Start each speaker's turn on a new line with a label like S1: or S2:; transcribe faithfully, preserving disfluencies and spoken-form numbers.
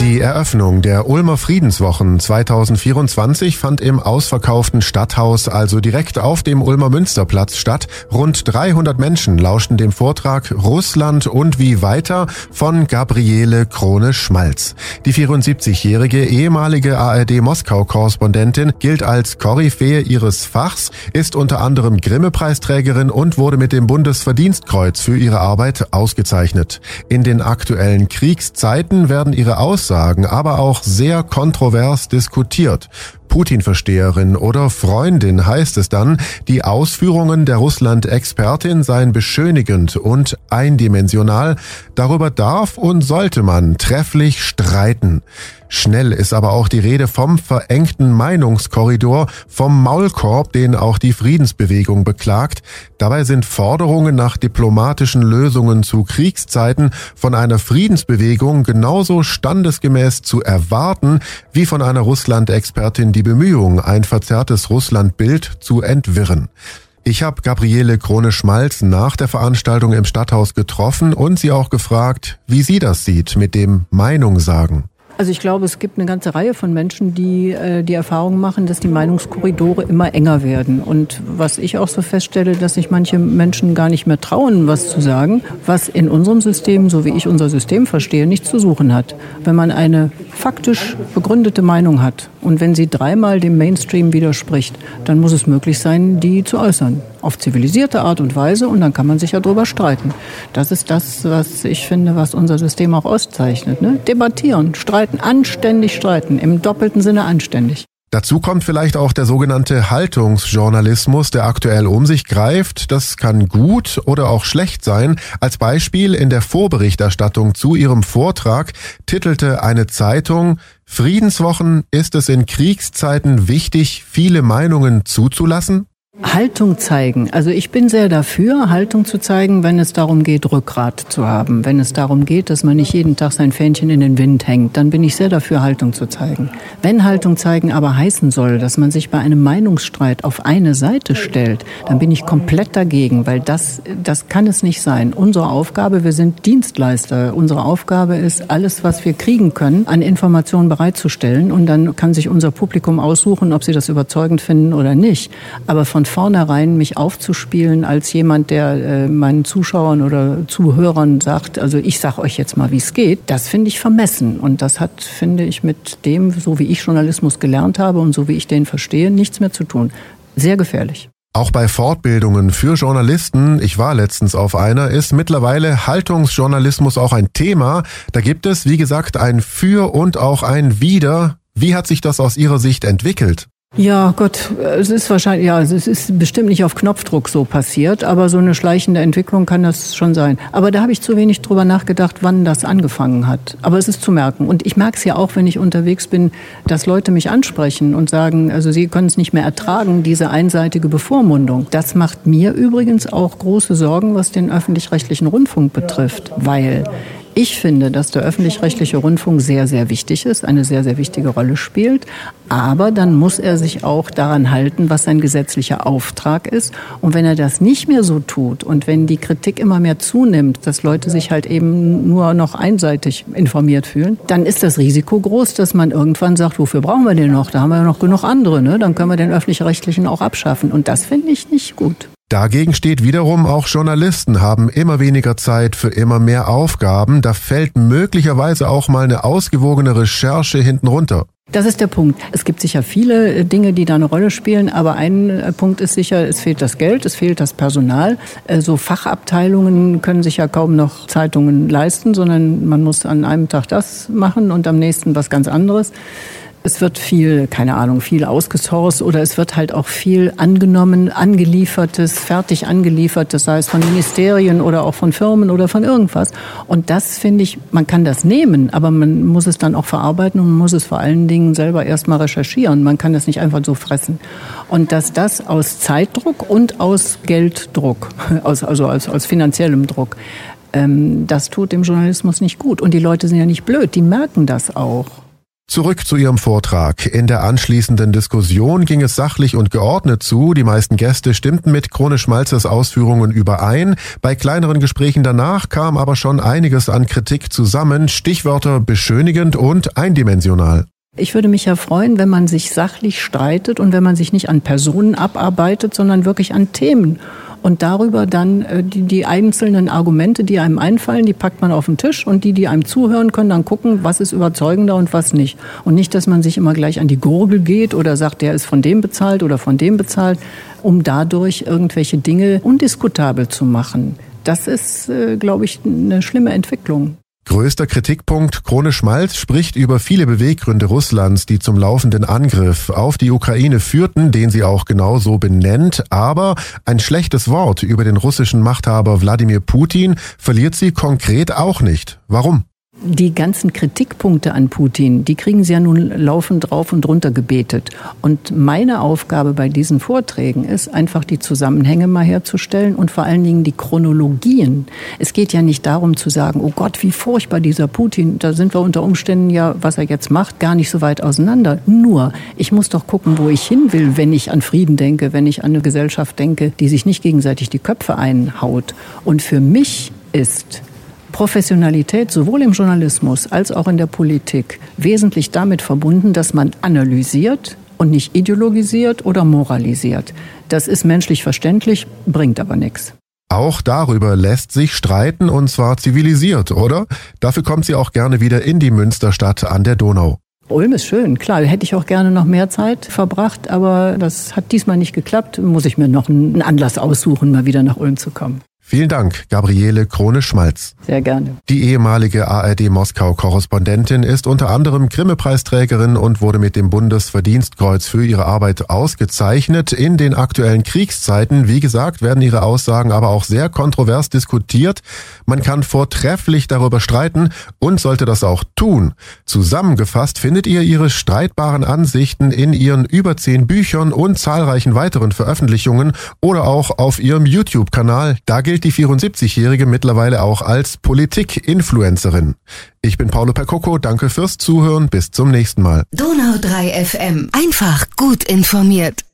S1: Die Eröffnung der Ulmer Friedenswochen zweitausendvierundzwanzig fand im ausverkauften Stadthaus, also direkt auf dem Ulmer Münsterplatz statt. Rund dreihundert Menschen lauschten dem Vortrag Russland und wie weiter von Gabriele Krone-Schmalz. Die vierundsiebzigjährige ehemalige A R D-Moskau-Korrespondentin gilt als Koryphäe ihres Fachs, ist unter anderem Grimme-Preisträgerin und wurde mit dem Bundesverdienstkreuz für ihre Arbeit ausgezeichnet. In den aktuellen Kriegszeiten werden ihre Aussagen aber auch sehr kontrovers diskutiert. Putin-Versteherin oder Freundin heißt es dann, die Ausführungen der Russland-Expertin seien beschönigend und eindimensional. Darüber darf und sollte man trefflich streiten. Schnell ist aber auch die Rede vom verengten Meinungskorridor, vom Maulkorb, den auch die Friedensbewegung beklagt. Dabei sind Forderungen nach diplomatischen Lösungen zu Kriegszeiten von einer Friedensbewegung genauso standesgemäß zu erwarten, wie von einer Russland-Expertin die Bemühung, ein verzerrtes Russlandbild zu entwirren. Ich habe Gabriele Krone-Schmalz nach der Veranstaltung im Stadthaus getroffen und sie auch gefragt, wie sie das sieht mit dem Meinung sagen.
S2: Also ich glaube, es gibt eine ganze Reihe von Menschen, die äh, die Erfahrung machen, dass die Meinungskorridore immer enger werden. Und was ich auch so feststelle, dass sich manche Menschen gar nicht mehr trauen, was zu sagen, was in unserem System, so wie ich unser System verstehe, nichts zu suchen hat. Wenn man eine faktisch begründete Meinung hat und wenn sie dreimal dem Mainstream widerspricht, dann muss es möglich sein, die zu äußern. Auf zivilisierte Art und Weise, und dann kann man sich ja drüber streiten. Das ist das, was ich finde, was unser System auch auszeichnet. Ne? Debattieren, streiten, anständig streiten, im doppelten Sinne anständig.
S1: Dazu kommt vielleicht auch der sogenannte Haltungsjournalismus, der aktuell um sich greift. Das kann gut oder auch schlecht sein. Als Beispiel in der Vorberichterstattung zu ihrem Vortrag titelte eine Zeitung: Friedenswochen, ist es in Kriegszeiten wichtig, viele Meinungen zuzulassen?
S2: Haltung zeigen. Also ich bin sehr dafür, Haltung zu zeigen, wenn es darum geht, Rückgrat zu haben. Wenn es darum geht, dass man nicht jeden Tag sein Fähnchen in den Wind hängt, dann bin ich sehr dafür, Haltung zu zeigen. Wenn Haltung zeigen aber heißen soll, dass man sich bei einem Meinungsstreit auf eine Seite stellt, dann bin ich komplett dagegen, weil das, das kann es nicht sein. Unsere Aufgabe, wir sind Dienstleister. Unsere Aufgabe ist, alles, was wir kriegen können, an Informationen bereitzustellen, und dann kann sich unser Publikum aussuchen, ob sie das überzeugend finden oder nicht. Aber von vornherein mich aufzuspielen als jemand, der äh, meinen Zuschauern oder Zuhörern sagt, also ich sag euch jetzt mal, wie es geht, das finde ich vermessen. Und das hat, finde ich, mit dem, so wie ich Journalismus gelernt habe und so wie ich den verstehe, nichts mehr zu tun. Sehr gefährlich.
S1: Auch bei Fortbildungen für Journalisten, ich war letztens auf einer, ist mittlerweile Haltungsjournalismus auch ein Thema. Da gibt es, wie gesagt, ein Für und auch ein Wider. Wie hat sich das aus Ihrer Sicht entwickelt?
S2: Ja, Gott, es ist wahrscheinlich, ja, es ist bestimmt nicht auf Knopfdruck so passiert, aber so eine schleichende Entwicklung kann das schon sein. Aber da habe ich zu wenig drüber nachgedacht, wann das angefangen hat. Aber es ist zu merken. Und ich merke es ja auch, wenn ich unterwegs bin, dass Leute mich ansprechen und sagen, also sie können es nicht mehr ertragen, diese einseitige Bevormundung. Das macht mir übrigens auch große Sorgen, was den öffentlich-rechtlichen Rundfunk betrifft, weil ich finde, dass der öffentlich-rechtliche Rundfunk sehr, sehr wichtig ist, eine sehr, sehr wichtige Rolle spielt. Aber dann muss er sich auch daran halten, was sein gesetzlicher Auftrag ist. Und wenn er das nicht mehr so tut und wenn die Kritik immer mehr zunimmt, dass Leute sich halt eben nur noch einseitig informiert fühlen, dann ist das Risiko groß, dass man irgendwann sagt, wofür brauchen wir den noch? Da haben wir ja noch genug andere, ne? Dann können wir den öffentlich-rechtlichen auch abschaffen. Und das finde ich nicht gut.
S1: Dagegen steht wiederum, auch Journalisten haben immer weniger Zeit für immer mehr Aufgaben. Da fällt möglicherweise auch mal eine ausgewogene Recherche hinten runter.
S2: Das ist der Punkt. Es gibt sicher viele Dinge, die da eine Rolle spielen, aber ein Punkt ist sicher, es fehlt das Geld, es fehlt das Personal. So Fachabteilungen können sich ja kaum noch Zeitungen leisten, sondern man muss an einem Tag das machen und am nächsten was ganz anderes. Es wird viel, keine Ahnung, viel ausgesourced oder es wird halt auch viel angenommen, angeliefertes, fertig angeliefertes, sei es von Ministerien oder auch von Firmen oder von irgendwas. Und das finde ich, man kann das nehmen, aber man muss es dann auch verarbeiten und man muss es vor allen Dingen selber erstmal recherchieren. Man kann das nicht einfach so fressen. Und dass das aus Zeitdruck und aus Gelddruck, aus, also aus, aus finanziellem Druck, ähm, das tut dem Journalismus nicht gut. Und die Leute sind ja nicht blöd, die merken das auch.
S1: Zurück zu ihrem Vortrag. In der anschließenden Diskussion ging es sachlich und geordnet zu. Die meisten Gäste stimmten mit Krone Schmalzes Ausführungen überein. Bei kleineren Gesprächen danach kam aber schon einiges an Kritik zusammen. Stichwörter beschönigend und eindimensional.
S2: Ich würde mich ja freuen, wenn man sich sachlich streitet und wenn man sich nicht an Personen abarbeitet, sondern wirklich an Themen. Und darüber dann äh, die, die einzelnen Argumente, die einem einfallen, die packt man auf den Tisch und die, die einem zuhören, können dann gucken, was ist überzeugender und was nicht. Und nicht, dass man sich immer gleich an die Gurgel geht oder sagt, der ist von dem bezahlt oder von dem bezahlt, um dadurch irgendwelche Dinge undiskutabel zu machen. Das ist, äh, glaube ich, eine schlimme Entwicklung.
S1: Größter Kritikpunkt: Krone Schmalz spricht über viele Beweggründe Russlands, die zum laufenden Angriff auf die Ukraine führten, den sie auch genauso benennt. Aber ein schlechtes Wort über den russischen Machthaber Wladimir Putin verliert sie konkret auch nicht. Warum?
S2: Die ganzen Kritikpunkte an Putin, die kriegen sie ja nun laufend drauf und runter gebetet. Und meine Aufgabe bei diesen Vorträgen ist, einfach die Zusammenhänge mal herzustellen und vor allen Dingen die Chronologien. Es geht ja nicht darum zu sagen, oh Gott, wie furchtbar dieser Putin, da sind wir unter Umständen ja, was er jetzt macht, gar nicht so weit auseinander. Nur, ich muss doch gucken, wo ich hin will, wenn ich an Frieden denke, wenn ich an eine Gesellschaft denke, die sich nicht gegenseitig die Köpfe einhaut. Und für mich ist Professionalität sowohl im Journalismus als auch in der Politik wesentlich damit verbunden, dass man analysiert und nicht ideologisiert oder moralisiert. Das ist menschlich verständlich, bringt aber nichts.
S1: Auch darüber lässt sich streiten, und zwar zivilisiert, oder? Dafür kommt sie auch gerne wieder in die Münsterstadt an der Donau.
S2: Ulm ist schön, klar, hätte ich auch gerne noch mehr Zeit verbracht, aber das hat diesmal nicht geklappt. Muss ich mir noch einen Anlass aussuchen, mal wieder nach Ulm zu kommen.
S1: Vielen Dank, Gabriele Krone Schmalz.
S2: Sehr gerne.
S1: Die ehemalige A R D-Moskau-Korrespondentin ist unter anderem Grimme-Preisträgerin und wurde mit dem Bundesverdienstkreuz für ihre Arbeit ausgezeichnet. In den aktuellen Kriegszeiten, wie gesagt, werden ihre Aussagen aber auch sehr kontrovers diskutiert. Man kann vortrefflich darüber streiten und sollte das auch tun. Zusammengefasst findet ihr ihre streitbaren Ansichten in ihren über zehn Büchern und zahlreichen weiteren Veröffentlichungen oder auch auf ihrem YouTube-Kanal. Da gilt die vierundsiebzigjährige mittlerweile auch als Politik-Influencerin. Ich bin Paolo Percocco, danke fürs Zuhören, bis zum nächsten Mal.
S3: Donau drei F M, einfach gut informiert.